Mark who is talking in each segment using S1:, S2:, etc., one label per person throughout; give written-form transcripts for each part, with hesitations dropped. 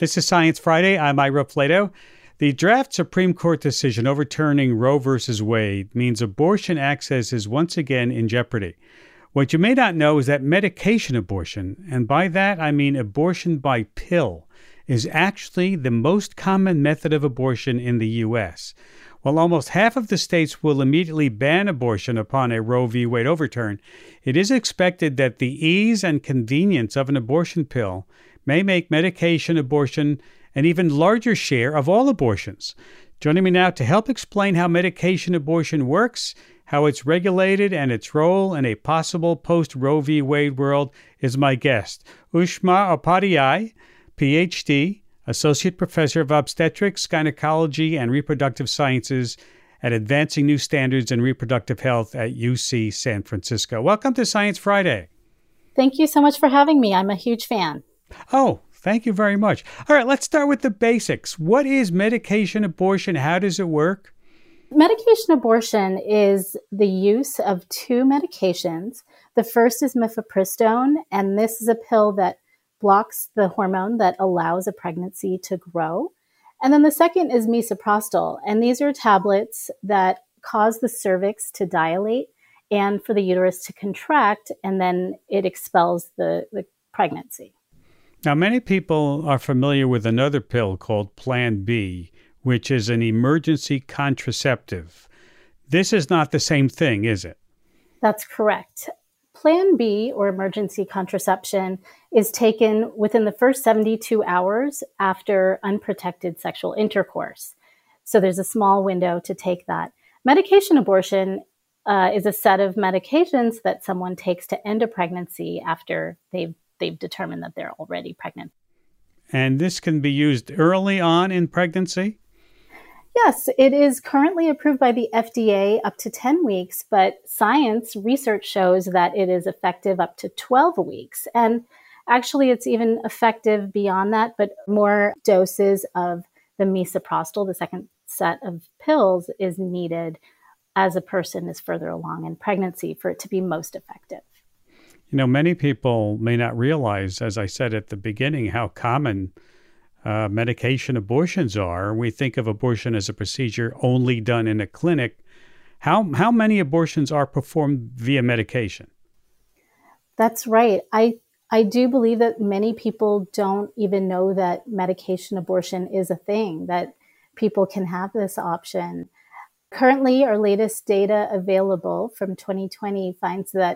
S1: This is Science Friday. I'm Ira Flatow. The draft Supreme Court decision overturning Roe v. Wade means abortion access is once again in jeopardy. What you may not know is that medication abortion, and by that I mean abortion by pill, is actually the most common method of abortion in the U.S. While almost half of the states will immediately ban abortion upon a Roe v. Wade overturn, it is expected that the ease and convenience of an abortion pill may make medication abortion an even larger share of all abortions. Joining me now to help explain how medication abortion works, how it's regulated, and its role in a possible post-Roe v. Wade world is my guest, Ushma Upadhyay, Ph.D., Associate Professor of Obstetrics, Gynecology, and Reproductive Sciences at Advancing New Standards in Reproductive Health at UC San Francisco. Welcome to Science Friday.
S2: Thank you so much for having me. I'm a huge fan.
S1: Oh, thank you very much. All right, let's start with the basics. What is medication abortion? How does it work?
S2: Medication abortion is the use of two medications. The first is mifepristone, and this is a pill that blocks the hormone that allows a pregnancy to grow. And then the second is misoprostol, and these are tablets that cause the cervix to dilate and for the uterus to contract, and then it expels the pregnancy.
S1: Now, many people are familiar with another pill called Plan B, which is an emergency contraceptive. This is not the same thing, is it?
S2: That's correct. Plan B, or emergency contraception, is taken within the first 72 hours after unprotected sexual intercourse. So there's a small window to take that. Medication abortion is a set of medications that someone takes to end a pregnancy after they've determined that they're already pregnant.
S1: And this can be used early on in pregnancy?
S2: Yes, it is currently approved by the FDA up to 10 weeks, but science research shows that it is effective up to 12 weeks. And actually, it's even effective beyond that, but more doses of the misoprostol, the second set of pills, is needed as a person is further along in pregnancy for it to be most effective.
S1: You know, many people may not realize, as I said at the beginning, how common medication abortions are. We think of abortion as a procedure only done in a clinic. How many abortions are performed via medication?
S2: That's right. I do believe that many people don't even know that medication abortion is a thing, that people can have this option. Currently, our latest data available from 2020 finds that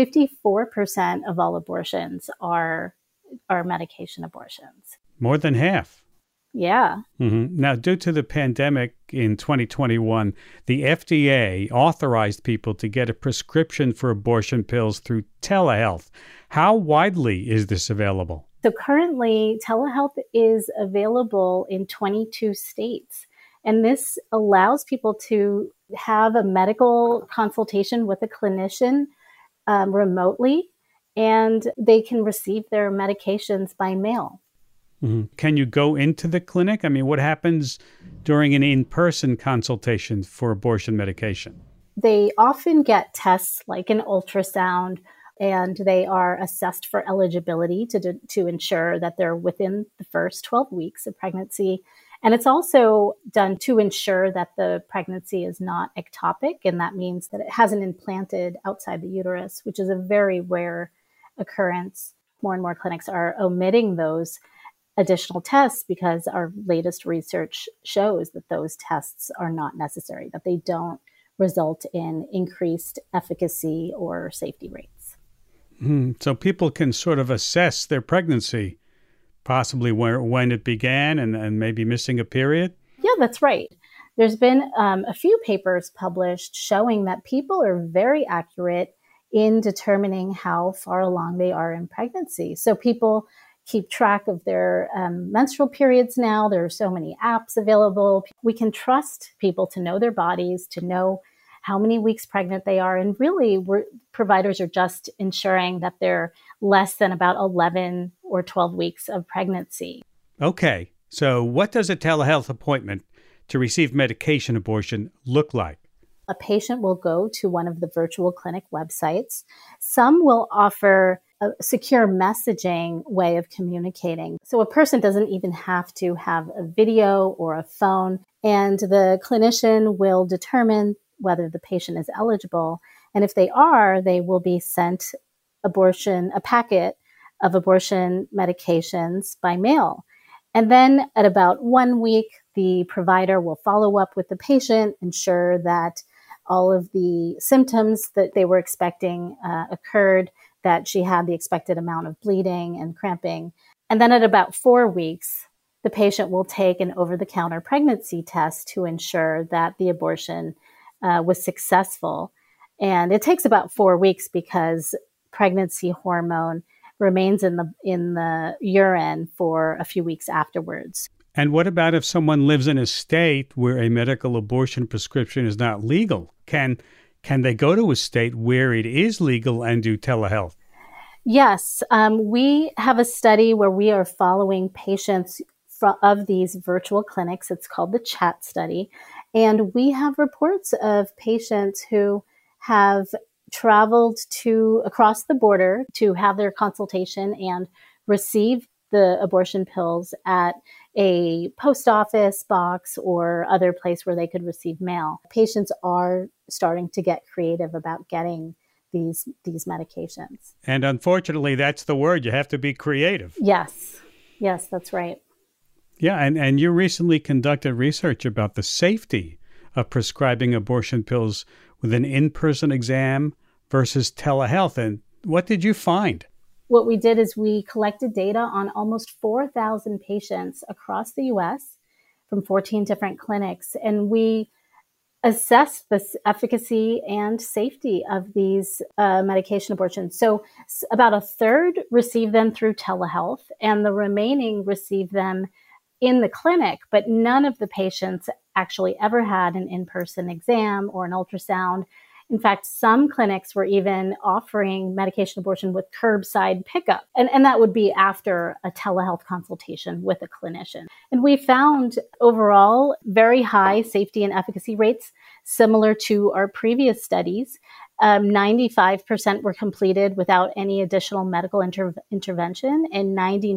S2: 54% of all abortions are medication abortions.
S1: More than half.
S2: Yeah.
S1: Mm-hmm. Now, due to the pandemic in 2021, the FDA authorized people to get a prescription for abortion pills through telehealth. How widely is this available?
S2: So currently, telehealth is available in 22 states. And this allows people to have a medical consultation with a clinician remotely, and they can receive their medications by mail.
S1: Mm-hmm. Can you go into the clinic? I mean, what happens during an in-person consultation for abortion medication?
S2: They often get tests like an ultrasound, and they are assessed for eligibility to ensure that they're within the first 12 weeks of pregnancy. And it's also done to ensure that the pregnancy is not ectopic, and that means that it hasn't implanted outside the uterus, which is a very rare occurrence. More and more clinics are omitting those additional tests because our latest research shows that those tests are not necessary, that they don't result in increased efficacy or safety rates.
S1: So people can sort of assess their pregnancy, possibly when it began and maybe missing a period?
S2: Yeah, that's right. There's been a few papers published showing that people are very accurate in determining how far along they are in pregnancy. So people keep track of their menstrual periods now. There are so many apps available. We can trust people to know their bodies, to know how many weeks pregnant they are. And really, providers are just ensuring that they're less than about 11 or 12 weeks of pregnancy.
S1: Okay. So what does a telehealth appointment to receive medication abortion look like?
S2: A patient will go to one of the virtual clinic websites. Some will offer a secure messaging way of communicating. So a person doesn't even have to have a video or a phone, and the clinician will determine whether the patient is eligible. And if they are, they will be sent a packet of abortion medications by mail. And then at about 1 week, the provider will follow up with the patient, ensure that all of the symptoms that they were expecting occurred, that she had the expected amount of bleeding and cramping. And then at about 4 weeks, the patient will take an over-the-counter pregnancy test to ensure that the abortion was successful. And it takes about 4 weeks because pregnancy hormone remains in the urine for a few weeks afterwards.
S1: And what about if someone lives in a state where a medical abortion prescription is not legal? Can they go to a state where it is legal and do telehealth?
S2: Yes, we have a study where we are following patients of these virtual clinics. It's called the CHAT study. And we have reports of patients who have traveled across the border to have their consultation and receive the abortion pills at a post office box or other place where they could receive mail. Patients are starting to get creative about getting these medications.
S1: And unfortunately, that's the word. You have to be creative.
S2: Yes, that's right.
S1: Yeah, and you recently conducted research about the safety of prescribing abortion pills with an in-person exam versus telehealth. And what did you find?
S2: What we did is we collected data on almost 4,000 patients across the U.S. from 14 different clinics, and we assessed the efficacy and safety of these medication abortions. So about a third received them through telehealth, and the remaining received them in the clinic, but none of the patients actually ever had an in-person exam or an ultrasound. In fact, some clinics were even offering medication abortion with curbside pickup. And that would be after a telehealth consultation with a clinician. And we found overall very high safety and efficacy rates, similar to our previous studies. 95% were completed without any additional medical intervention, and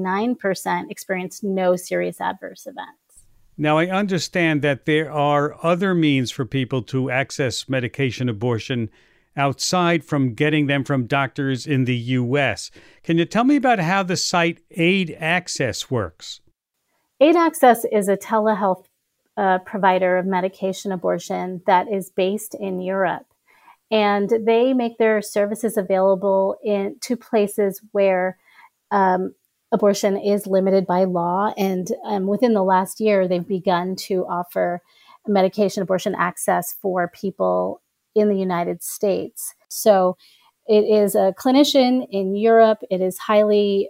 S2: 99% experienced no serious adverse events.
S1: Now, I understand that there are other means for people to access medication abortion outside from getting them from doctors in the U.S. Can you tell me about how the site Aid Access works?
S2: Aid Access is a telehealth provider of medication abortion that is based in Europe. And they make their services available to places where abortion is limited by law. And within the last year, they've begun to offer medication abortion access for people in the United States. So it is a clinician in Europe. It is highly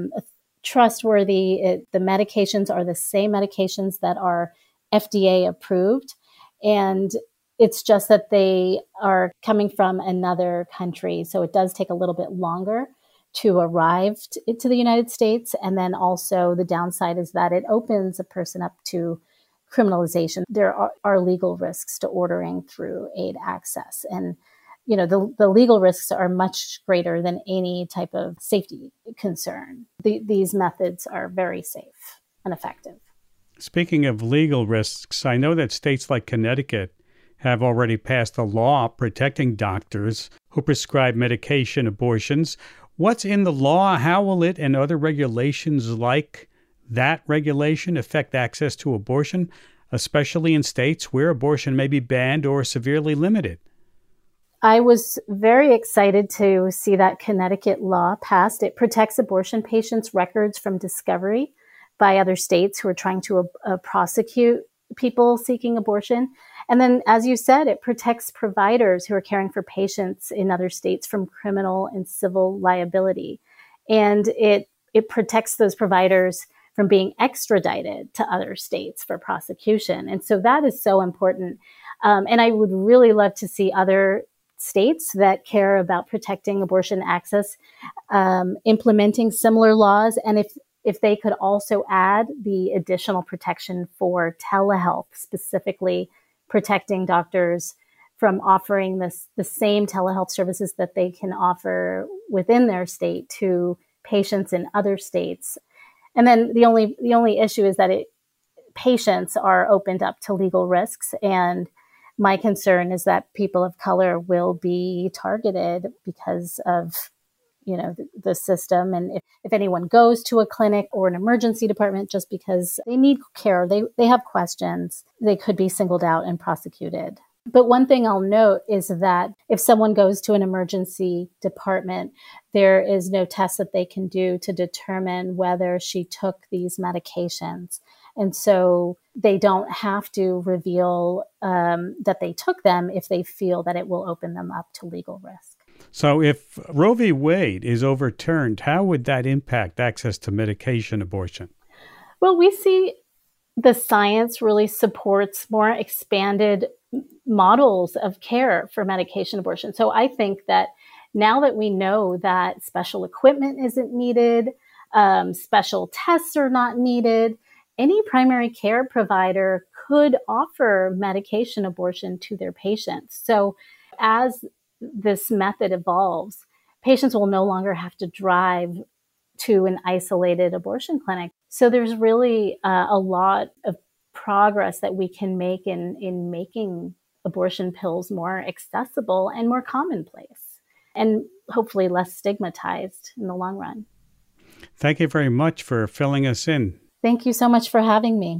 S2: trustworthy. The medications are the same medications that are FDA approved. And it's just that they are coming from another country. So it does take a little bit longer to arrive to the United States. And then also the downside is that it opens a person up to criminalization. There are legal risks to ordering through Aid Access. And, the legal risks are much greater than any type of safety concern. These methods are very safe and effective.
S1: Speaking of legal risks, I know that states like Connecticut have already passed a law protecting doctors who prescribe medication abortions. What's in the law? How will it and other regulations like that regulation affect access to abortion, especially in states where abortion may be banned or severely limited?
S2: I was very excited to see that Connecticut law passed. It protects abortion patients' records from discovery by other states who are trying to prosecute people seeking abortion. And then, as you said, it protects providers who are caring for patients in other states from criminal and civil liability. And it protects those providers from being extradited to other states for prosecution. And so that is so important. And I would really love to see other states that care about protecting abortion access implementing similar laws. And if they could also add the additional protection for telehealth, specifically protecting doctors from offering the same telehealth services that they can offer within their state to patients in other states. And then the only issue is that patients are opened up to legal risks. And my concern is that people of color will be targeted because of the system. And if anyone goes to a clinic or an emergency department just because they need care, they have questions, they could be singled out and prosecuted. But one thing I'll note is that if someone goes to an emergency department, there is no test that they can do to determine whether she took these medications. And so they don't have to reveal that they took them if they feel that it will open them up to legal risk.
S1: So if Roe v. Wade is overturned, how would that impact access to medication abortion?
S2: Well, we see the science really supports more expanded models of care for medication abortion. So I think that now that we know that special equipment isn't needed, special tests are not needed, any primary care provider could offer medication abortion to their patients. So as this method evolves, patients will no longer have to drive to an isolated abortion clinic. So there's really a lot of progress that we can make in making abortion pills more accessible and more commonplace, and hopefully less stigmatized in the long run.
S1: Thank you very much for filling us in.
S2: Thank you so much for having me.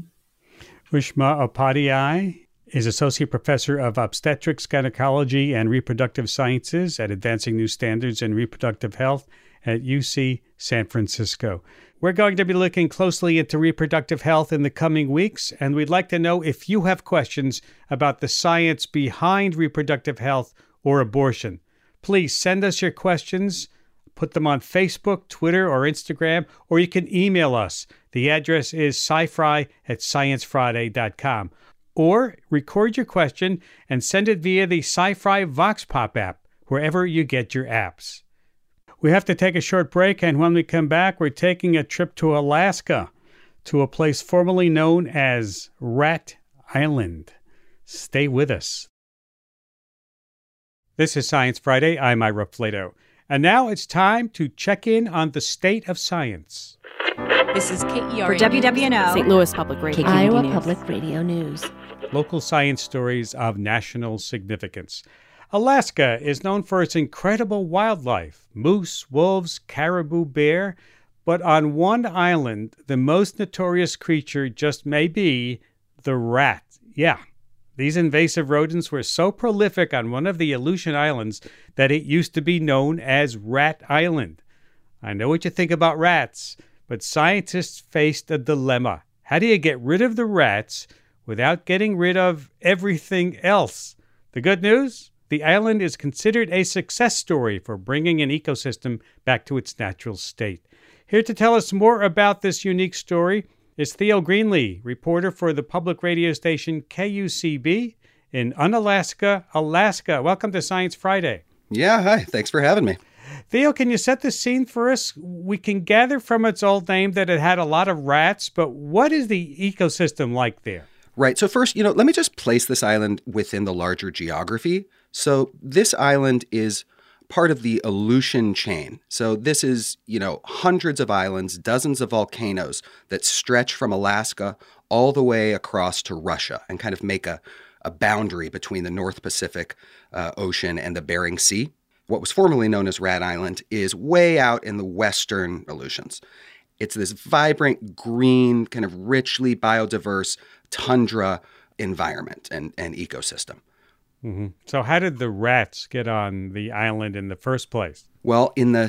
S1: Ushma Upadhyay is Associate Professor of Obstetrics, Gynecology, and Reproductive Sciences at Advancing New Standards in Reproductive Health at UC San Francisco. We're going to be looking closely into reproductive health in the coming weeks, and we'd like to know if you have questions about the science behind reproductive health or abortion. Please send us your questions. Put them on Facebook, Twitter, or Instagram, or you can email us. The address is scifry@sciencefriday.com. Or record your question and send it via the SciFri Vox Pop app, wherever you get your apps. We have to take a short break, and when we come back, we're taking a trip to Alaska, to a place formerly known as Rat Island. Stay with us. This is Science Friday. I'm Ira Flatow. And now it's time to check in on the state of science.
S3: This is KERA
S4: for WWNO,
S3: St. Louis Public Radio,
S4: Iowa
S3: News.
S4: Public Radio News.
S1: Local science stories of national significance. Alaska is known for its incredible wildlife, moose, wolves, caribou, bear, but on one island, the most notorious creature just may be the rat. Yeah, these invasive rodents were so prolific on one of the Aleutian Islands that it used to be known as Rat Island. I know what you think about rats, but scientists faced a dilemma. How do you get rid of the rats without getting rid of everything else? The good news? The island is considered a success story for bringing an ecosystem back to its natural state. Here to tell us more about this unique story is Theo Greenlee, reporter for the public radio station KUCB in Unalaska, Alaska. Welcome to Science Friday.
S5: Yeah, hi. Thanks for having me.
S1: Theo, can you set the scene for us? We can gather from its old name that it had a lot of rats, but what is the ecosystem like there?
S5: Right. So first, let me just place this island within the larger geography. So this island is part of the Aleutian chain. So this is, hundreds of islands, dozens of volcanoes that stretch from Alaska all the way across to Russia and kind of make a boundary between the North Pacific Ocean and the Bering Sea. What was formerly known as Rat Island is way out in the western Aleutians. It's this vibrant, green, kind of richly biodiverse tundra environment and ecosystem.
S1: Mm-hmm. So how did the rats get on the island in the first place?
S5: Well, in the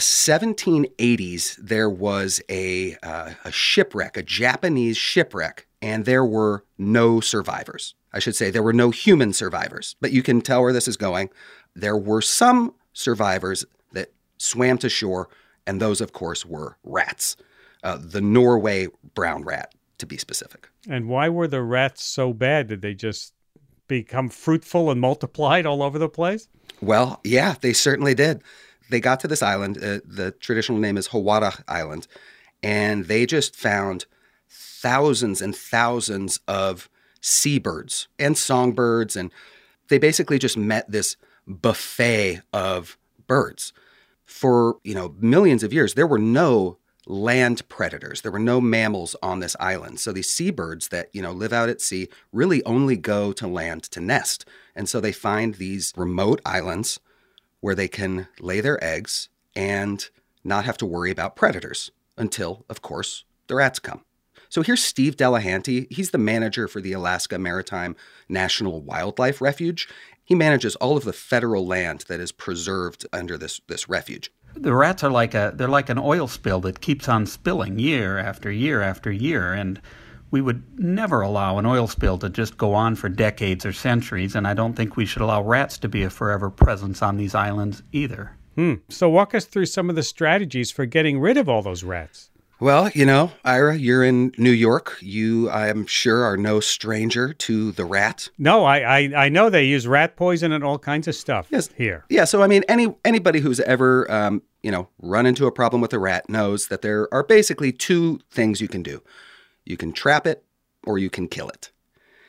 S5: 1780s, there was a shipwreck, a Japanese shipwreck, and there were no survivors. I should say there were no human survivors, but you can tell where this is going. There were some survivors that swam to shore, and those, of course, were rats. The Norway brown rat, to be specific.
S1: And why were the rats so bad? Did they just become fruitful and multiplied all over the place?
S5: Well, yeah, they certainly did. They got to this island. The traditional name is Hawara Island, and they just found thousands and thousands of seabirds and songbirds and they basically just met this buffet of birds. For, millions of years, there were no land predators. There were no mammals on this island. So these seabirds that, live out at sea really only go to land to nest. And so they find these remote islands where they can lay their eggs and not have to worry about predators until, of course, the rats come. So here's Steve Delahanty. He's the manager for the Alaska Maritime National Wildlife Refuge. He manages all of the federal land that is preserved under this refuge.
S4: The rats are like an oil spill that keeps on spilling year after year after year, and we would never allow an oil spill to just go on for decades or centuries, and I don't think we should allow rats to be a forever presence on these islands either.
S1: So walk us through some of the strategies for getting rid of all those rats.
S5: Well, Ira, you're in New York. You, I'm sure, are no stranger to the rat.
S1: No, I know they use rat poison and all kinds of stuff here.
S5: Yeah, so I mean, anybody who's ever, run into a problem with a rat knows that there are basically two things you can do. You can trap it or you can kill it.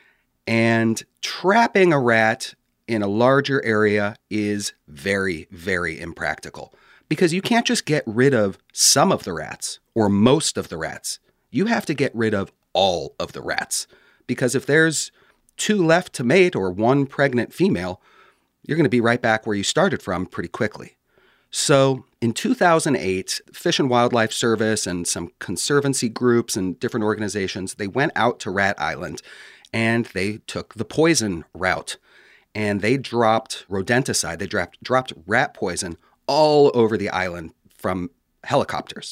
S5: And trapping a rat in a larger area is very, very impractical. Because you can't just get rid of some of the rats or most of the rats. You have to get rid of all of the rats. Because if there's 2 left to mate or 1 pregnant female, you're going to be right back where you started from pretty quickly. So in 2008, Fish and Wildlife Service and some conservancy groups and different organizations, they went out to Rat Island and they took the poison route. And they dropped rodenticide. They dropped rat poison all over the island from helicopters.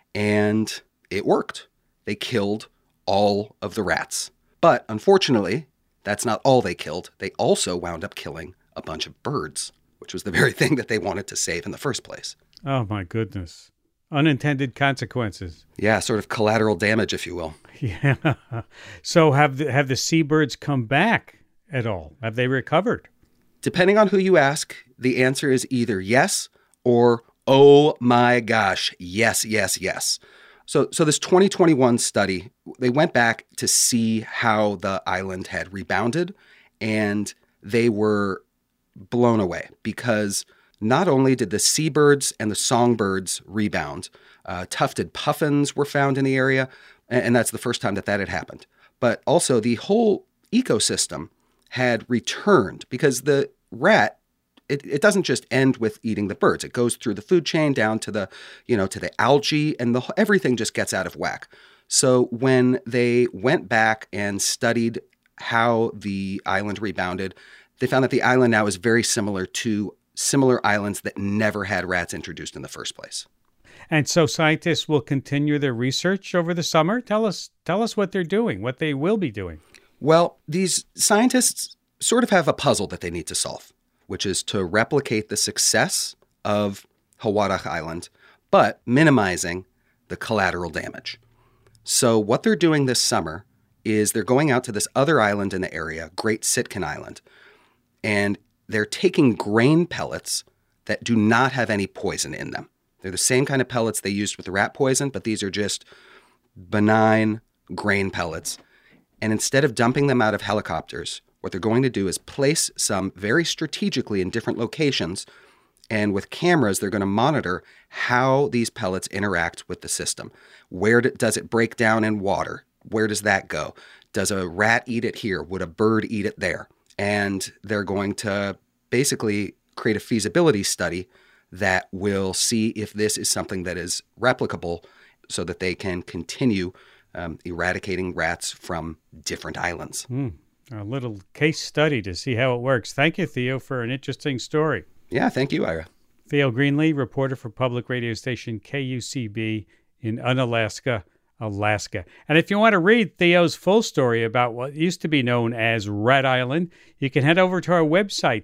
S5: And it worked. They killed all of the rats. But unfortunately, that's not all they killed. They also wound up killing a bunch of birds, which was the very thing that they wanted to save in the first place.
S1: Oh, my goodness. Unintended consequences.
S5: Yeah, sort of collateral damage, if you will.
S1: Yeah. So have the seabirds come back at all? Have they recovered?
S5: Depending on who you ask, the answer is either yes or, oh my gosh, yes, yes, yes. So this 2021 study, they went back to see how the island had rebounded, and they were blown away because not only did the seabirds and the songbirds rebound, tufted puffins were found in the area, and that's the first time that had happened. But also the whole ecosystem had returned because the rat, it doesn't just end with eating the birds. It goes through the food chain down to the, to the algae, and everything just gets out of whack. So when they went back and studied how the island rebounded, they found that the island now is very similar to similar islands that never had rats introduced in the first place.
S1: And so scientists will continue their research over the summer. Tell us what they're doing, what they will be doing.
S5: Well, these scientists sort of have a puzzle that they need to solve, which is to replicate the success of Hawadach Island, but minimizing the collateral damage. So what they're doing this summer is they're going out to this other island in the area, Great Sitkin Island, and they're taking grain pellets that do not have any poison in them. They're the same kind of pellets they used with the rat poison, but these are just benign grain pellets. And instead of dumping them out of helicopters, what they're going to do is place some very strategically in different locations, and with cameras, they're going to monitor how these pellets interact with the system. Where does it break down in water? Where does that go? Does a rat eat it here? Would a bird eat it there? And they're going to basically create a feasibility study that will see if this is something that is replicable so that they can continue eradicating rats from different islands.
S1: A little case study to see how it works. Thank you, Theo, for an interesting story.
S5: Yeah, thank you, Ira.
S1: Theo Greenlee, reporter for public radio station KUCB in Unalaska, Alaska. And if you want to read Theo's full story about what used to be known as Rat Island, you can head over to our website,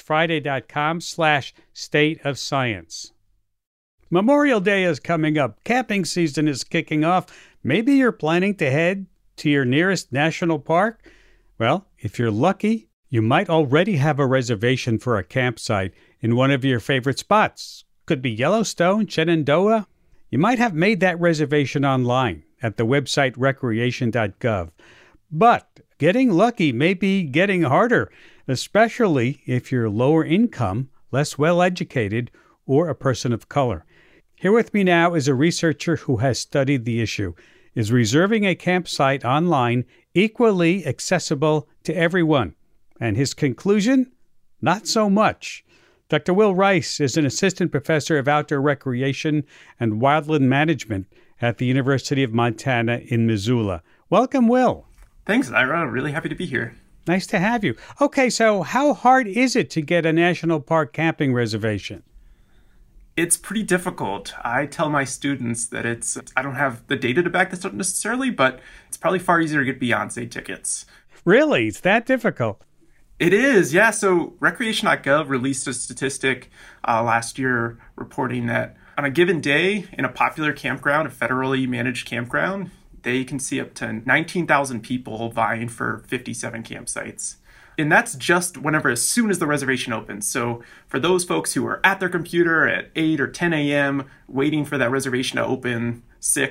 S1: sciencefriday.com/state of science. Memorial Day is coming up. Camping season is kicking off. Maybe you're planning to head to your nearest national park. Well, if you're lucky, you might already have a reservation for a campsite in one of your favorite spots. Could be Yellowstone, Shenandoah. You might have made that reservation online at the website recreation.gov. But getting lucky may be getting harder, especially if you're lower income, less well-educated, or a person of color. Here with me now is a researcher who has studied the issue. Is reserving a campsite online equally accessible to everyone? And his conclusion? Not so much. Dr. Will Rice is an assistant professor of outdoor recreation and wildland management at the University of Montana in Missoula. Welcome, Will.
S6: Thanks, Ira. I'm really happy to be here.
S1: Nice to have you. Okay, so how hard is it to get a national park camping reservation?
S6: It's pretty difficult. I tell my students that I don't have the data to back this up necessarily, but it's probably far easier to get Beyonce tickets.
S1: Really? It's that difficult?
S6: It is, yeah. So Recreation.gov released a statistic last year reporting that on a given day in a popular campground, a federally managed campground, they can see up to 19,000 people vying for 57 campsites. And that's just as soon as the reservation opens. So for those folks who are at their computer at 8 or 10 a.m. waiting for that reservation to open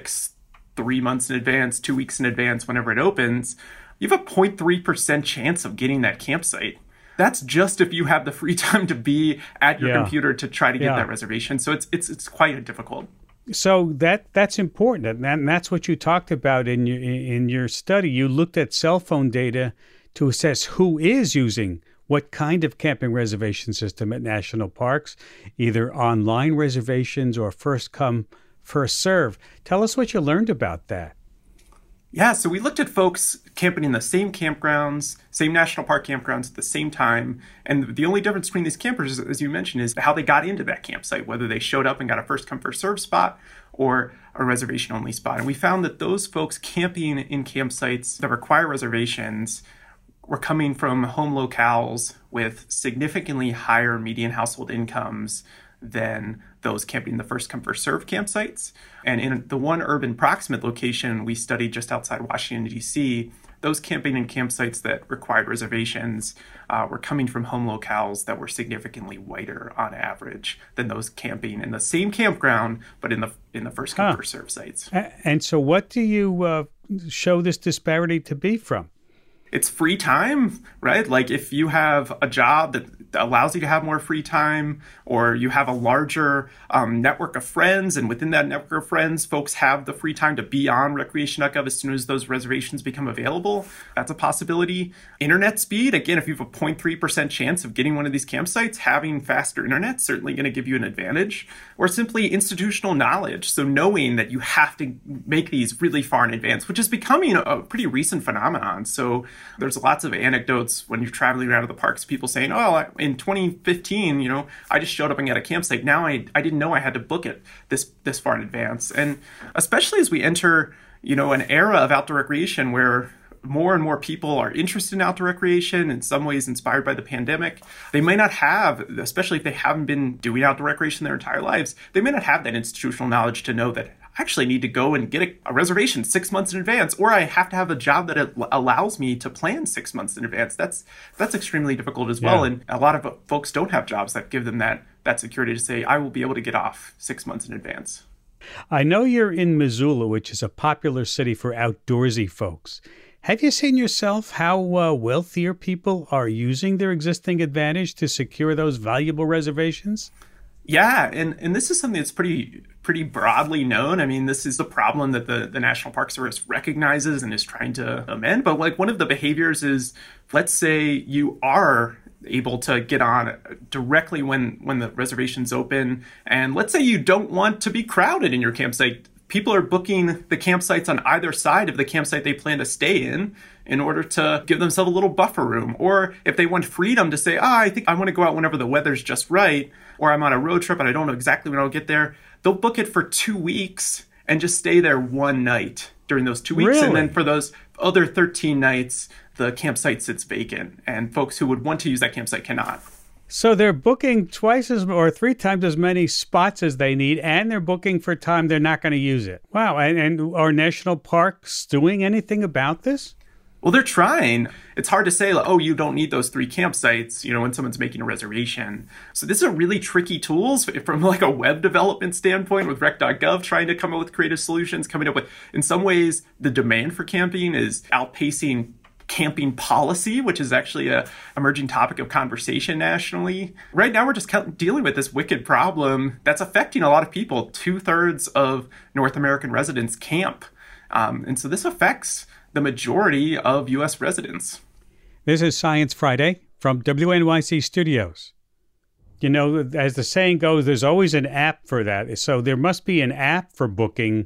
S6: 3 months in advance, 2 weeks in advance, whenever it opens, you have a 0.3% chance of getting that campsite. That's just if you have the free time to be at your computer to try to get that reservation. So it's quite difficult.
S1: So that's important, and that's what you talked about in your study. You looked at cell phone data to assess who is using what kind of camping reservation system at national parks, either online reservations or first come, first serve. Tell us what you learned about that.
S6: Yeah, so we looked at folks camping in the same campgrounds, same national park campgrounds at the same time. And the only difference between these campers, as you mentioned, is how they got into that campsite, whether they showed up and got a first come, first serve spot or a reservation only spot. And we found that those folks camping in campsites that require reservations were coming from home locales with significantly higher median household incomes than those camping in the first come, first serve campsites. And in the one urban proximate location we studied just outside Washington, D.C., those camping in campsites that required reservations were coming from home locales that were significantly whiter on average than those camping in the same campground, but in the first come, first serve sites.
S1: And so what do you show this disparity to be from?
S6: It's free time, right? Like if you have a job that allows you to have more free time, or you have a larger network of friends, and within that network of friends, folks have the free time to be on Recreation.gov as soon as those reservations become available. That's a possibility. Internet speed, again, if you have a 0.3% chance of getting one of these campsites, having faster internet certainly going to give you an advantage. Or simply institutional knowledge, so knowing that you have to make these really far in advance, which is becoming a pretty recent phenomenon. So there's lots of anecdotes when you're traveling around to the parks, people saying, oh, in 2015, I just showed up and got a campsite. Now I didn't know I had to book it this far in advance. And especially as we enter, an era of outdoor recreation where more and more people are interested in outdoor recreation, in some ways inspired by the pandemic. They may not have, especially if they haven't been doing outdoor recreation their entire lives, they may not have that institutional knowledge to know that I actually need to go and get a reservation 6 months in advance, or I have to have a job that allows me to plan 6 months in advance. That's extremely difficult as well. And a lot of folks don't have jobs that give them that security to say, I will be able to get off 6 months in advance.
S1: I know you're in Missoula, which is a popular city for outdoorsy folks. Have you seen yourself how wealthier people are using their existing advantage to secure those valuable reservations?
S6: Yeah, and this is something that's pretty broadly known. I mean, this is the problem that the National Park Service recognizes and is trying to amend. But one of the behaviors is, let's say you are able to get on directly when the reservations open, and let's say you don't want to be crowded in your campsite. People are booking the campsites on either side of the campsite they plan to stay in order to give themselves a little buffer room. Or if they want freedom to say, I think I want to go out whenever the weather's just right, or I'm on a road trip and I don't know exactly when I'll get there, they'll book it for 2 weeks and just stay there one night during those 2 weeks.
S1: Really?
S6: And then for those other 13 nights, the campsite sits vacant, and folks who would want to use that campsite cannot.
S1: So they're booking twice as or 3 times as many spots as they need, and they're booking for time they're not going to use it. Wow. And are national parks doing anything about this?
S6: Well, they're trying. It's hard to say, you don't need those 3 campsites, when someone's making a reservation. So this is a really tricky tools from a web development standpoint with rec.gov, trying to come up with creative solutions, coming up with, in some ways, the demand for camping is outpacing camping policy, which is actually a emerging topic of conversation nationally. Right now, we're just dealing with this wicked problem that's affecting a lot of people. 2/3 of North American residents camp. And so this affects the majority of U.S. residents.
S1: This is Science Friday from WNYC Studios. You know, as the saying goes, there's always an app for that. So there must be an app for booking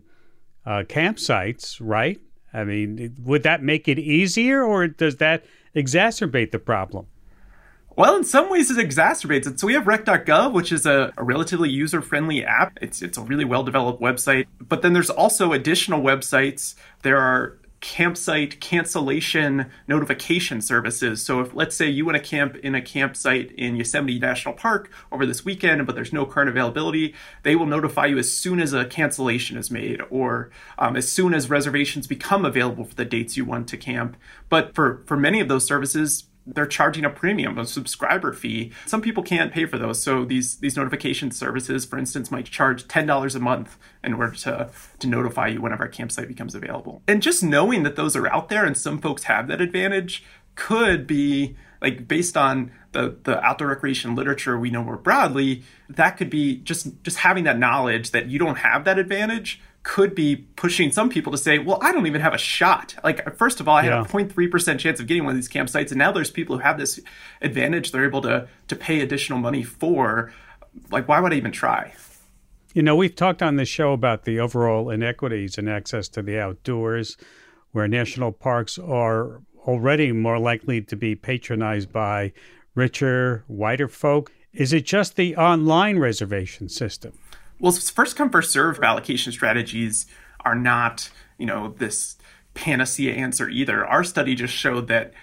S1: campsites, right? I mean, would that make it easier, or does that exacerbate the problem?
S6: Well, in some ways, it exacerbates it. So we have rec.gov, which is a relatively user-friendly app. It's a really well-developed website. But then there's also additional websites. There are campsite cancellation notification services. So if, let's say, you want to camp in a campsite in Yosemite National Park over this weekend, but there's no current availability, they will notify you as soon as a cancellation is made, or as soon as reservations become available for the dates you want to camp. But for many of those services, they're charging a premium, a subscriber fee. Some people can't pay for those. So these notification services, for instance, might charge $10 a month in order to notify you whenever a campsite becomes available. And just knowing that those are out there and some folks have that advantage could be, like, based on the outdoor recreation literature we know more broadly, that could be just having that knowledge that you don't have that advantage could be pushing some people to say, well, I don't even have a shot. Like, first of all, I had a 0.3% chance of getting one of these campsites, and now there's people who have this advantage they're able to pay additional money for. Like, why would I even try?
S1: You know, we've talked on this show about the overall inequities in access to the outdoors, where national parks are already more likely to be patronized by richer, whiter folk. Is it just the online reservation system?
S6: Well, first come, first serve allocation strategies are not, this panacea answer either. Our study just showed that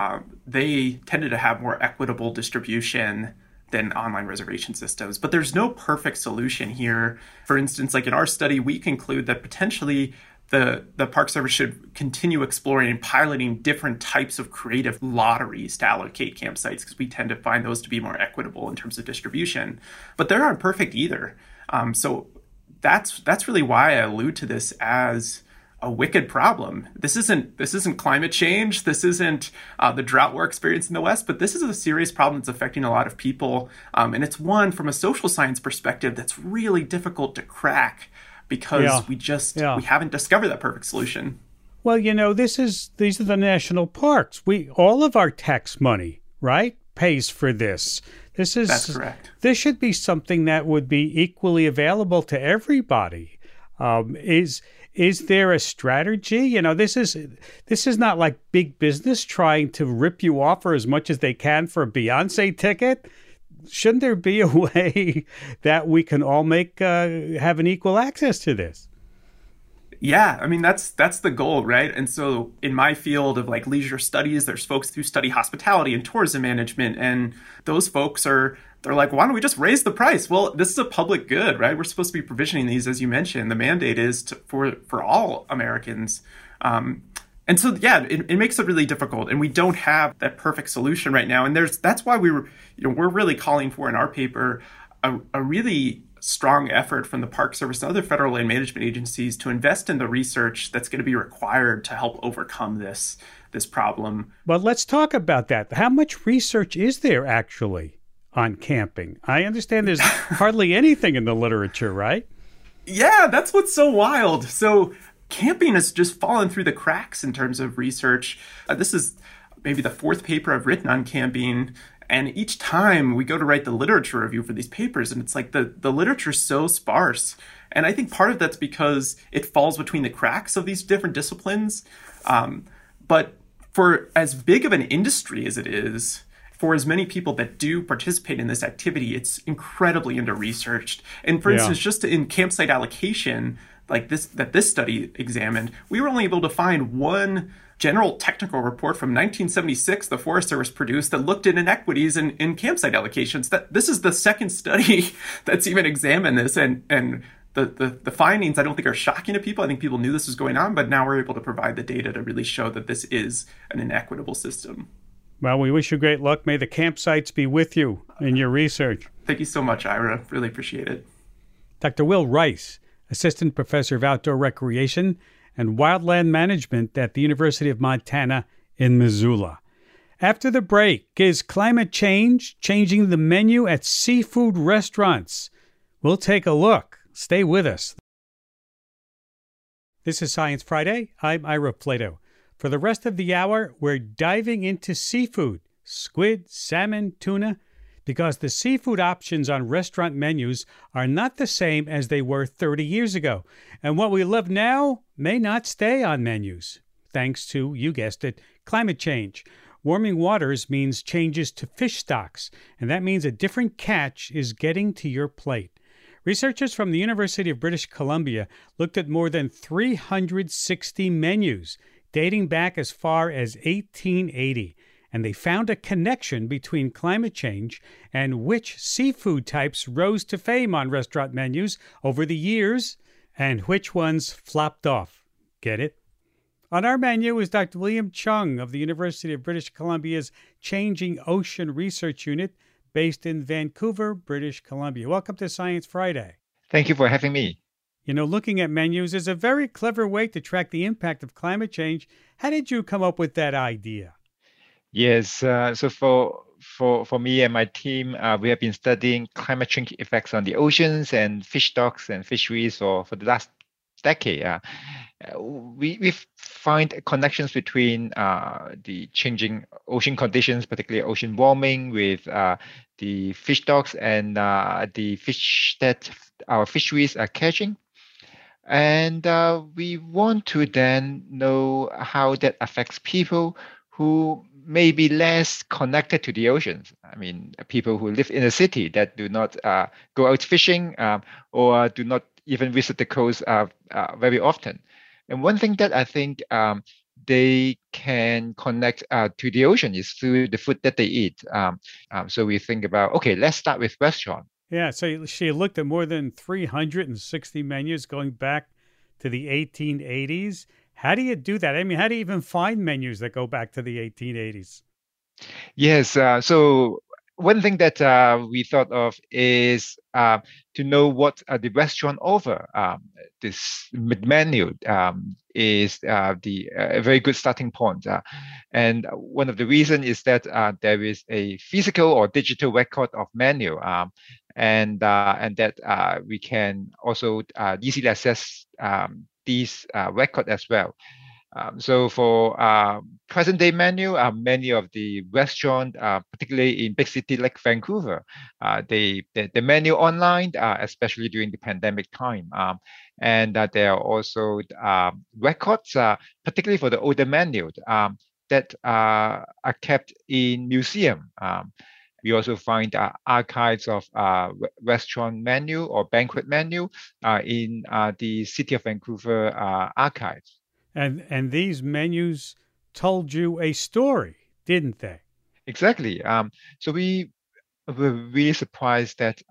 S6: they tended to have more equitable distribution than online reservation systems. But there's no perfect solution here. For instance, like in our study, we conclude that potentially the Park Service should continue exploring and piloting different types of creative lotteries to allocate campsites, because we tend to find those to be more equitable in terms of distribution. But they aren't perfect either. So that's really why I allude to this as a wicked problem. This isn't climate change. This isn't the drought we're experiencing in the West, but this is a serious problem that's affecting a lot of people. And it's one from a social science perspective that's really difficult to crack because we haven't discovered that perfect solution.
S1: Well, these are the national parks. All of our tax money, right, pays for this.
S6: That's correct.
S1: This should be something that would be equally available to everybody. Is there a strategy? This is not like big business trying to rip you off for as much as they can for a Beyonce ticket. Shouldn't there be a way that we can all have an equal access to this?
S6: Yeah, I mean, that's the goal, right? And so in my field of like leisure studies, there's folks who study hospitality and tourism management, and those folks they're like, why don't we just raise the price? Well, this is a public good, right? We're supposed to be provisioning these, as you mentioned. The mandate is for all Americans. And so, it makes it really difficult, and we don't have that perfect solution right now. And that's why we're really calling for in our paper a really strong effort from the Park Service and other federal land management agencies to invest in the research that's going to be required to help overcome this problem.
S1: Well, let's talk about that. How much research is there actually on camping? I understand there's hardly anything in the literature, right?
S6: Yeah, that's what's so wild. So camping has just fallen through the cracks in terms of research. This is maybe the fourth paper I've written on camping. And each time we go to write the literature review for these papers, and it's like the literature is so sparse. And I think part of that's because it falls between the cracks of these different disciplines. But for as big of an industry as it is, for as many people that do participate in this activity, it's incredibly under-researched. And for instance, just in campsite allocation, like this study examined, we were only able to find one general technical report from 1976 the Forest Service produced that looked at inequities in campsite allocations. This is the second study that's even examined this, and the findings I don't think are shocking to people. I think people knew this was going on, but now we're able to provide the data to really show that this is an inequitable system.
S1: Well, we wish you great luck. May the campsites be with you in your research.
S6: Thank you so much, Ira. Really appreciate it.
S1: Dr. Will Rice, Assistant Professor of Outdoor Recreation and Wildland Management at the University of Montana in Missoula. After the break, is climate change changing the menu at seafood restaurants? We'll take a look. Stay with us. This is Science Friday. I'm Ira Flatow. For the rest of the hour, we're diving into seafood, squid, salmon, tuna, because the seafood options on restaurant menus are not the same as they were 30 years ago. And what we love now may not stay on menus, thanks to, you guessed it, climate change. Warming waters means changes to fish stocks, and that means a different catch is getting to your plate. Researchers from the University of British Columbia looked at more than 360 menus dating back as far as 1880, and they found a connection between climate change and which seafood types rose to fame on restaurant menus over the years and which ones flopped off. Get it? On our menu is Dr. William Chung of the University of British Columbia's Changing Ocean Research Unit, based in Vancouver, British Columbia. Welcome to Science Friday.
S7: Thank you for having me.
S1: You know, looking at menus is a very clever way to track the impact of climate change. How did you come up with that idea?
S7: Yes, so for me and my team, we have been studying climate change effects on the oceans and fish stocks and fisheries for the last decade. We find connections between the changing ocean conditions, particularly ocean warming, with the fish stocks and the fish that our fisheries are catching. And we want to then know how that affects people who may be less connected to the oceans. I mean, people who live in a city that do not go out fishing or do not even visit the coast very often. And one thing that I think they can connect to the ocean is through the food that they eat. So we think about, okay, let's start with restaurant.
S1: Yeah, so she looked at more than 360 menus going back to the 1880s. How do you do that? I mean, how do you even find menus that go back to the 1880s?
S7: Yes, so one thing that we thought of is to know what the restaurant offer. This menu is a very good starting point. And one of the reasons is that there is a physical or digital record of menu, and that we can also easily access these record as well. So for present-day menu, many of the restaurants, particularly in big city like Vancouver, the menu online, especially during the pandemic time, and there are also records, particularly for the older menu, that are kept in museum. We also find archives of restaurant menu or banquet menu in the City of Vancouver archives.
S1: And these menus told you a story, didn't they?
S7: Exactly. So we were really surprised that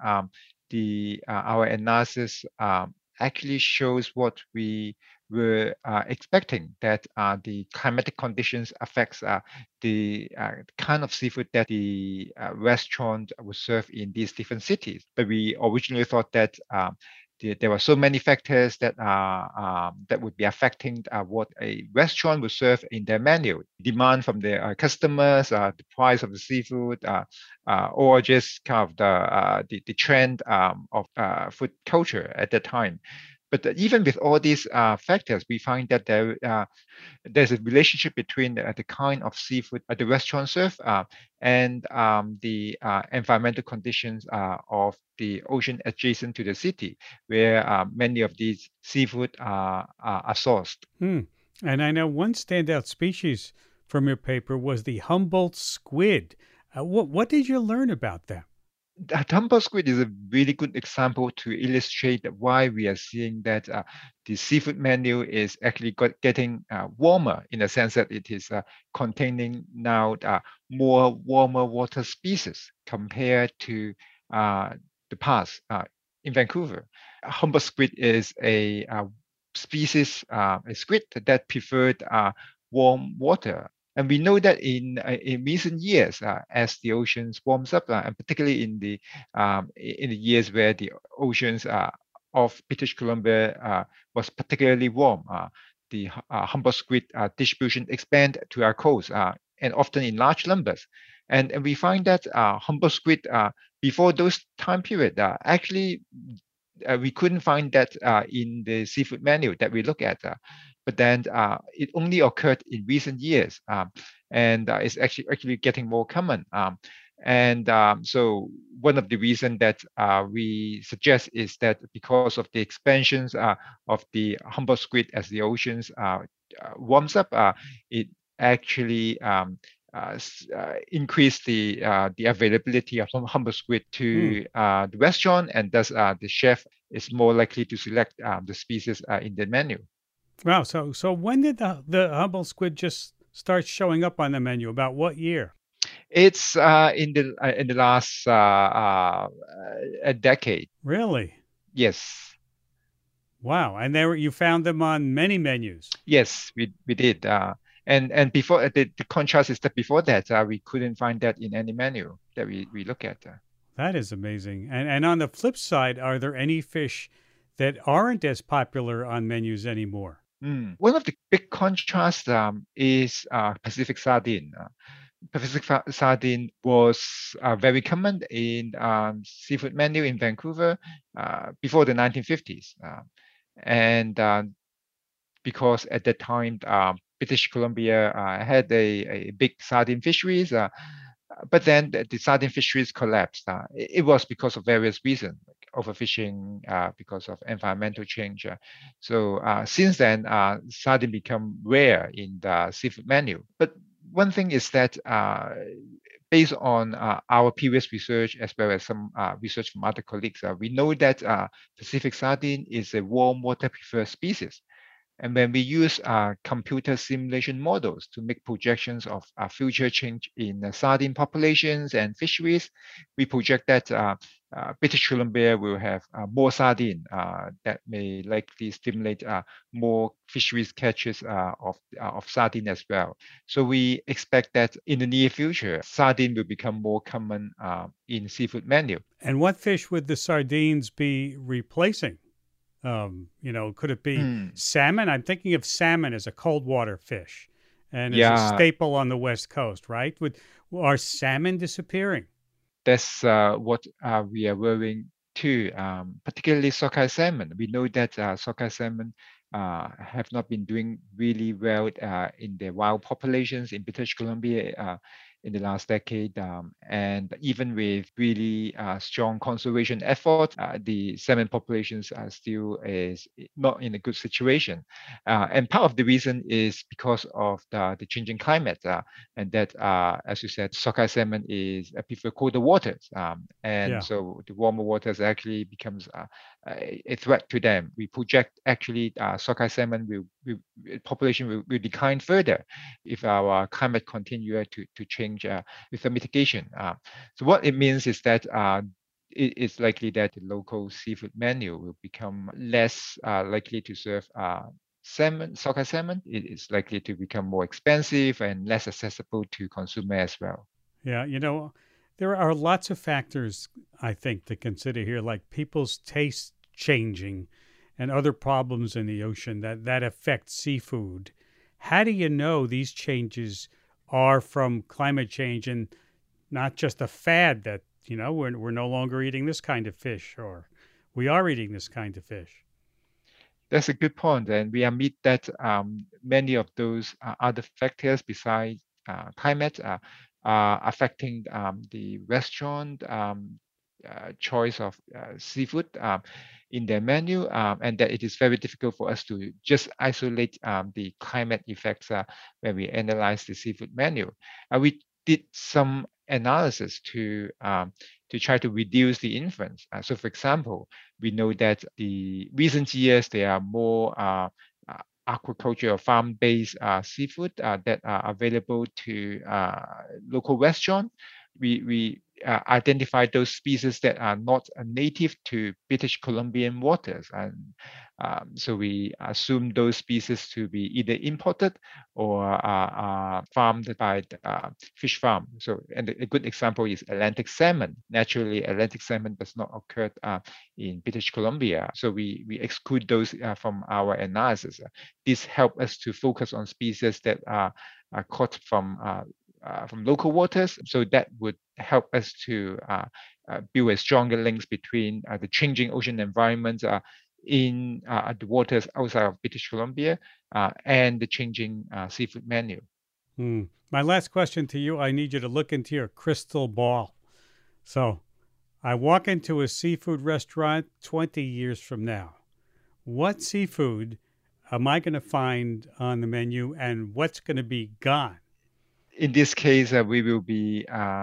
S7: our analysis actually shows what we were expecting, that the climatic conditions affects the kind of seafood that the restaurant would serve in these different cities. But we originally thought that there were so many factors that that would be affecting what a restaurant would serve in their menu: demand from their customers, the price of the seafood, or just kind of the trend of food culture at that time. But even with all these factors, we find that there's a relationship between the kind of seafood the restaurant serve and the environmental conditions of the ocean adjacent to the city, where many of these seafood are sourced.
S1: And I know one standout species from your paper was the Humboldt squid. What did you learn about them?
S7: The Humboldt squid is a really good example to illustrate why we are seeing that the seafood menu is actually getting warmer, in the sense that it is containing now more warmer water species compared to the past in Vancouver. Humboldt squid is a species, a squid that preferred warm water. And we know that in recent years, as the oceans warms up, and particularly in the years where the oceans of British Columbia was particularly warm, the humble squid distribution expand to our coast, and often in large numbers. And we find that humble squid before those time period actually we couldn't find that in the seafood menu that we look at. But then it only occurred in recent years, and it's actually getting more common. So one of the reasons that we suggest is that because of the expansions of the humble squid as the oceans warms up, it actually increase the availability of humble squid to the restaurant, and thus the chef is more likely to select the species in the menu.
S1: Wow. So when did the humble squid just start showing up on the menu? About what year?
S7: It's in the last a decade.
S1: Really?
S7: Yes.
S1: Wow. And you found them on many menus.
S7: Yes, we did. And before the contrast is that before that we couldn't find that in any menu that we look at.
S1: That is amazing. And on the flip side, are there any fish that aren't as popular on menus anymore?
S7: One of the big contrasts is Pacific sardine. Pacific sardine was very common in seafood menu in Vancouver before the 1950s. Because at that time, British Columbia had a big sardine fisheries, but then the sardine fisheries collapsed. It was because of various reasons, like overfishing, because of environmental change. So since then, sardine become rare in the seafood menu. But one thing is that based on our previous research, as well as some research from other colleagues, we know that Pacific sardine is a warm water preferred species. And when we use computer simulation models to make projections of future change in sardine populations and fisheries, we project that British Columbia will have more sardine that may likely stimulate more fisheries catches of sardine as well. So we expect that in the near future, sardine will become more common in seafood menu.
S1: And what fish would the sardines be replacing? Could it be salmon? I'm thinking of salmon as a cold water fish and as a staple on the West Coast, right? Are salmon disappearing?
S7: That's what we are worrying too, particularly sockeye salmon. We know that sockeye salmon have not been doing really well in the wild populations in British Columbia in the last decade. And even with really strong conservation efforts, the salmon populations are still is not in a good situation. And part of the reason is because of the changing climate, and that, as you said, sockeye salmon prefer colder waters. So the warmer waters actually becomes a threat to them. We project actually sockeye salmon population will decline further if our climate continue to change with the mitigation. So what it means is that it is likely that the local seafood menu will become less likely to serve sockeye salmon. It is likely to become more expensive and less accessible to consumer as well.
S1: Yeah, there are lots of factors, I think, to consider here, like people's taste changing and other problems in the ocean that affect seafood. How do you know these changes are from climate change and not just a fad that, we're no longer eating this kind of fish, or we are eating this kind of fish?
S7: That's a good point. And we admit that many of those other factors besides climate are affecting the restaurant choice of seafood in their menu, and that it is very difficult for us to just isolate the climate effects when we analyze the seafood menu. We did some analysis to try to reduce the influence. So, for example, we know that the recent years there are more aquaculture or farm-based seafood that are available to local restaurants. We identify those species that are not native to British Columbian waters. And so we assume those species to be either imported or farmed by the fish farm. So, and a good example is Atlantic salmon. Naturally, Atlantic salmon does not occur in British Columbia. So we exclude those from our analysis. This helps us to focus on species that are caught from local waters. So that would help us to build a stronger links between the changing ocean environments in the waters outside of British Columbia and the changing seafood menu.
S1: My last question to you, I need you to look into your crystal ball. So I walk into a seafood restaurant 20 years from now. What seafood am I going to find on the menu and what's going to be gone?
S7: In this case, we will be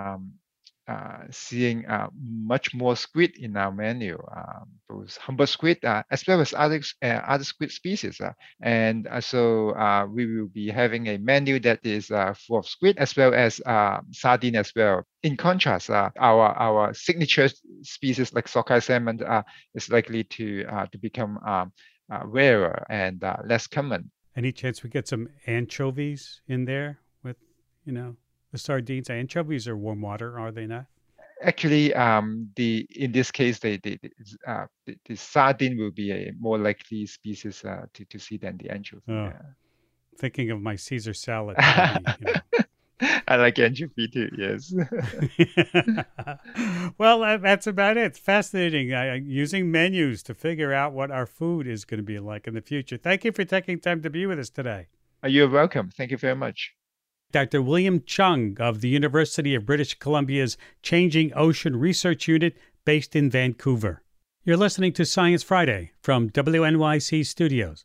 S7: seeing much more squid in our menu, both Humboldt squid as well as other squid species. So we will be having a menu that is full of squid as well as sardine as well. In contrast, our signature species like sockeye salmon is likely to become rarer and less common.
S1: Any chance we get some anchovies in there with, the sardines? Anchovies are warm water, are they not?
S7: Actually, in this case, the sardine will be a more likely species to see than the anchovy.
S1: Oh, thinking of my Caesar salad.
S7: I like anchovy too, yes.
S1: Well, that's about it. It's fascinating using menus to figure out what our food is going to be like in the future. Thank you for taking time to be with us today.
S7: You're welcome. Thank you very much.
S1: Dr. William Chung of the University of British Columbia's Changing Ocean Research Unit based in Vancouver. You're listening to Science Friday from WNYC Studios.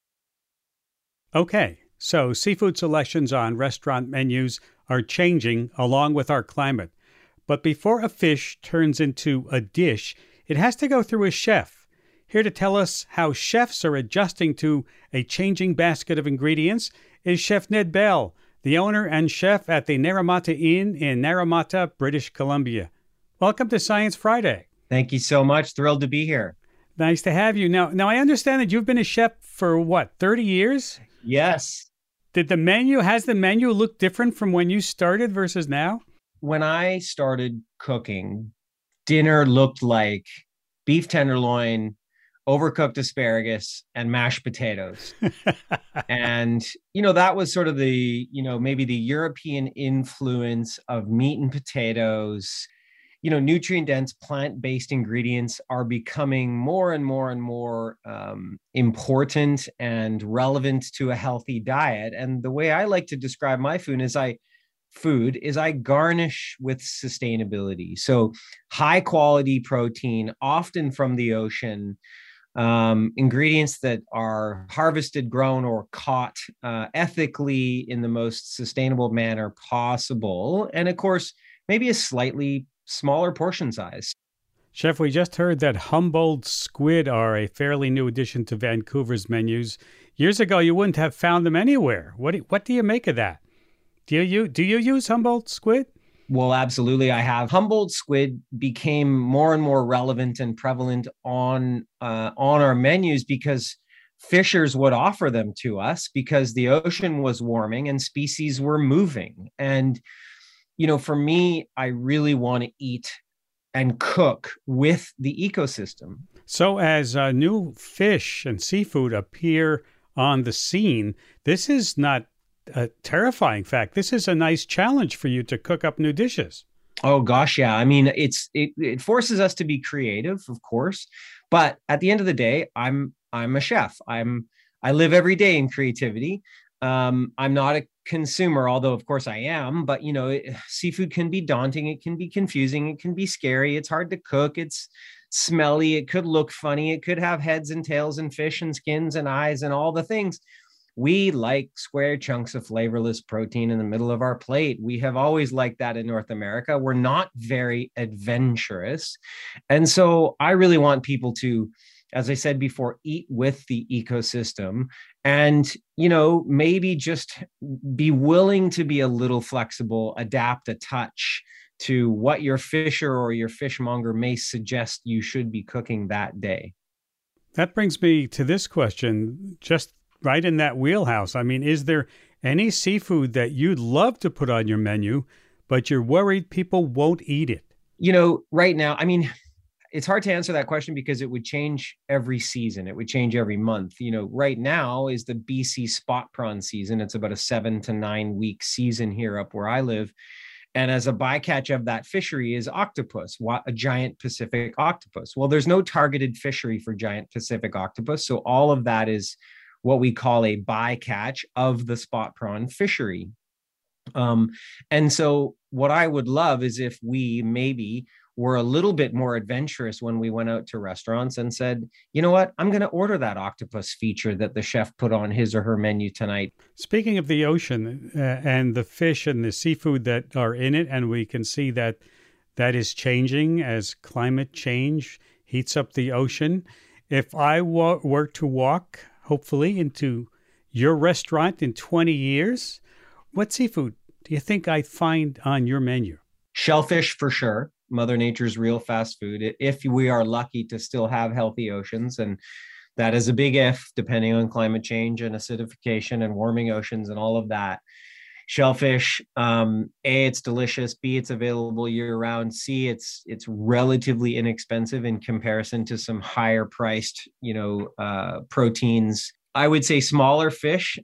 S1: Okay, so seafood selections on restaurant menus are changing along with our climate. But before a fish turns into a dish, it has to go through a chef. Here to tell us how chefs are adjusting to a changing basket of ingredients is Chef Ned Bell, the owner and chef at the Naramata Inn in Naramata, British Columbia. Welcome to Science Friday.
S8: Thank you so much. Thrilled to be here.
S1: Nice to have you. Now I understand that you've been a chef for 30 years?
S8: Yes.
S1: Has the menu look different from when you started versus now?
S8: When I started cooking, dinner looked like beef tenderloin, overcooked asparagus, and mashed potatoes. And, that was sort of the, maybe the European influence of meat and potatoes. Nutrient-dense plant-based ingredients are becoming more and more and more important and relevant to a healthy diet. And the way I like to describe my food is I garnish with sustainability. So high quality protein, often from the ocean, ingredients that are harvested, grown, or caught ethically in the most sustainable manner possible. And of course, maybe a slightly smaller portion size.
S1: Chef, we just heard that Humboldt squid are a fairly new addition to Vancouver's menus. Years ago, you wouldn't have found them anywhere. What do you make of that? Do you use Humboldt squid?
S8: Well, absolutely. I have. Humboldt squid became more and more relevant and prevalent on our menus because fishers would offer them to us because the ocean was warming and species were moving. And, for me, I really want to eat and cook with the ecosystem.
S1: So as new fish and seafood appear on the scene, this is not a terrifying fact. This is a nice challenge for you to cook up new dishes.
S8: Oh gosh, yeah. I mean, it forces us to be creative, of course, but at the end of the day, I'm a chef. I live every day in creativity. I'm not a consumer, although of course I am. But seafood can be daunting. It can be confusing. It can be scary. It's hard to cook. It's smelly. It could look funny. It could have heads and tails and fish and skins and eyes and all the things. We like square chunks of flavorless protein in the middle of our plate. We have always liked that in North America. We're not very adventurous. And so I really want people to, as I said before, eat with the ecosystem and, maybe just be willing to be a little flexible, adapt a touch to what your fisher or your fishmonger may suggest you should be cooking that day.
S1: That brings me to this question, just right in that wheelhouse. I mean, is there any seafood that you'd love to put on your menu, but you're worried people won't eat it?
S8: Right now, I mean, it's hard to answer that question because it would change every season. It would change every month. Right now is the BC spot prawn season. It's about a 7 to 9 week season here up where I live. And as a bycatch of that fishery is octopus, a giant Pacific octopus. Well, there's no targeted fishery for giant Pacific octopus. So all of that is what we call a bycatch of the spot prawn fishery. And so what I would love is if we maybe were a little bit more adventurous when we went out to restaurants and said, you know what, I'm going to order that octopus feature that the chef put on his or her menu tonight.
S1: Speaking of the ocean and the fish and the seafood that are in it, and we can see that is changing as climate change heats up the ocean. If I were to walk, hopefully, into your restaurant in 20 years, what seafood do you think I'd find on your menu?
S8: Shellfish for sure. Mother Nature's real fast food, if we are lucky to still have healthy oceans. And that is a big if, depending on climate change and acidification and warming oceans and all of that. Shellfish, A, it's delicious. B, it's available year round. C, it's relatively inexpensive in comparison to some higher priced, proteins. I would say smaller fish,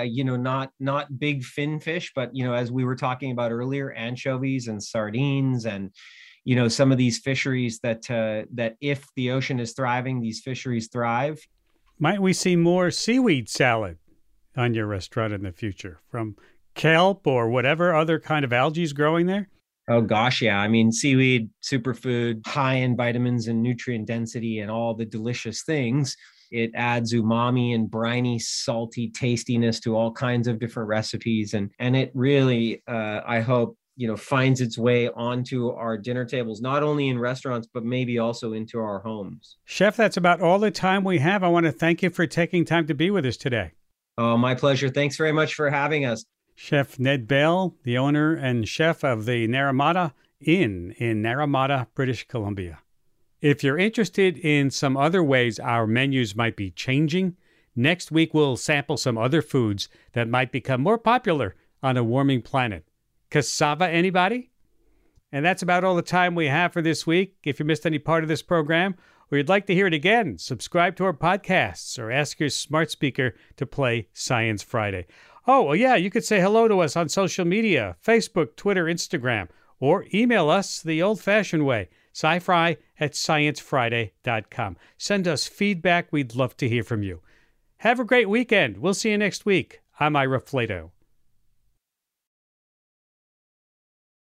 S8: not big fin fish, but, as we were talking about earlier, anchovies and sardines and, some of these fisheries that if the ocean is thriving, these fisheries thrive.
S1: Might we see more seaweed salad on your restaurant in the future from kelp or whatever other kind of algae is growing there?
S8: Oh, gosh, yeah. I mean, seaweed, superfood, high in vitamins and nutrient density and all the delicious things. It adds umami and briny, salty tastiness to all kinds of different recipes. And it really, I hope, finds its way onto our dinner tables, not only in restaurants, but maybe also into our homes.
S1: Chef, that's about all the time we have. I want to thank you for taking time to be with us today.
S8: Oh, my pleasure. Thanks very much for having us.
S1: Chef Ned Bell, the owner and chef of the Naramata Inn in Naramata, British Columbia. If you're interested in some other ways our menus might be changing, next week we'll sample some other foods that might become more popular on a warming planet. Cassava, anybody? And that's about all the time we have for this week. If you missed any part of this program or you'd like to hear it again, subscribe to our podcasts or ask your smart speaker to play Science Friday. Oh, well, yeah, you could say hello to us on social media, Facebook, Twitter, Instagram, or email us the old-fashioned way, scifri@sciencefriday.com. Send us feedback. We'd love to hear from you. Have a great weekend. We'll see you next week. I'm Ira Flato.